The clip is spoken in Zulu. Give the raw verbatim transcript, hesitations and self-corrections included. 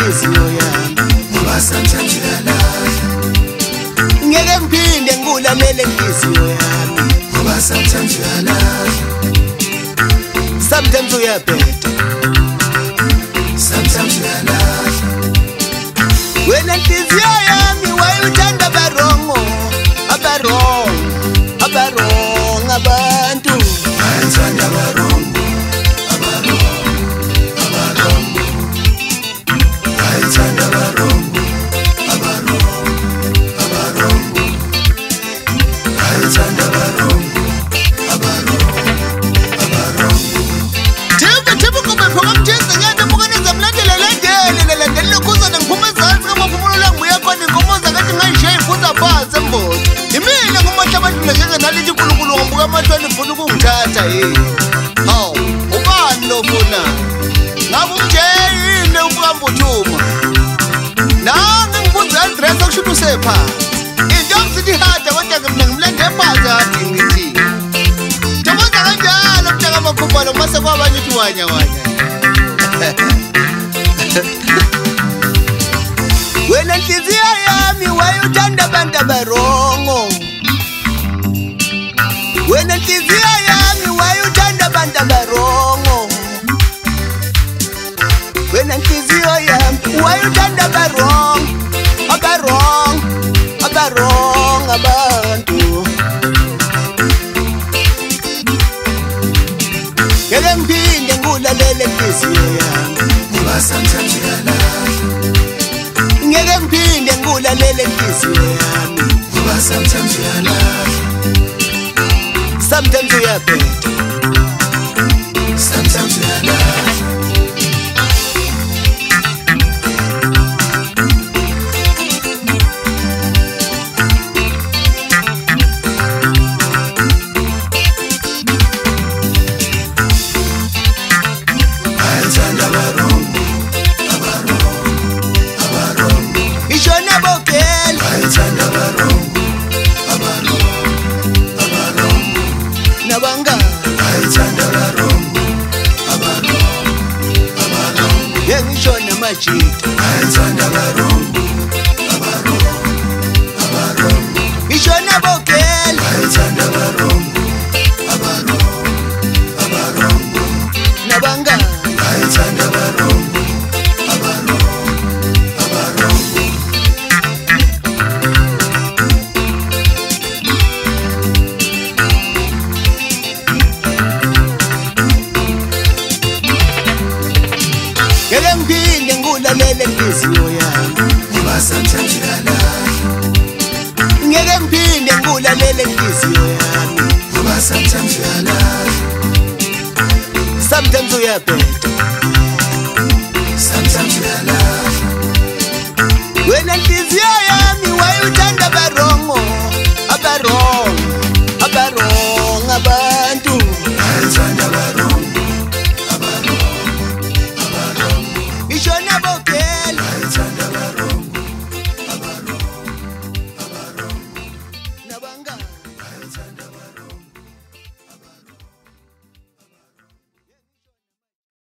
inhliziyo yami ngoba sometimes uyalahla ngeke ngiphinde ngikulamele inhliziyo yami ngoba sometimes uyalahla sometimes uyabheda sometimes uyalahla wena inhliziyo yami wayuthanda abarongo abarongo abarongo abantu ayithanda abarongo abarongo abarongo ayithanda abarongo abarongo abarongo ayithanda abarongo abarongo abarongo Themba themba kube phaka mthenga ngade mukane zamlandela landele landele kuzona ngiphuma ezantsi kamaphumulo langu yakhona inkomoza ngathi ngayishiya ifuza phansi emboza imina ngumahla abantu njenge nalithi uNkulunkulu ngambuka amathwana ufuna ukungithatha hey haw ubani lo funa ngabe umjeyini ubukambuthuma nanga ngibuza address okushuthi usephansi into ngizithi hada kodwa mina ngimlande phansi hadi ngithi Thokoza kanjalo mntaka makhupha lo mase kwabanye uthi wanya wanya wena inhliziyo yami wayuthanda abantu abarongo wena inhliziyo yami wayuthanda abantu abarongo wena inhliziyo yami wayuthanda abarongo abarongo abarongo abantu ngeke ngiphinde ngikulalele inhliziyo yami ngoba sometimes uyalahla ngeke ngiphinde ngikulalele inhliziyo yami ngoba sometimes uyalahla sometimes uyabheda sometimes uyalahla ayithanda abarongo abarongo abarongo ishona bogela ayithanda abarongo abarongo abarongo nabangani ayithanda abarongo abarongo abarongo ngengishona majita ayithanda abarongo abarongo abarongo ishona bogela ayithanda abarongo abarongo abarongo nabangani ayithanda abarongo abarongo abarongo ngeke ngiphinde ngikulalele inhliziyo yami ngoba sometimes uyalahla ngeke ngiphinde ngikulalele inhliziyo yami ngoba sometimes uyalahla sometimes uyabheda sometimes uyalahla wena inhliziyo yami wayuthanda abarongo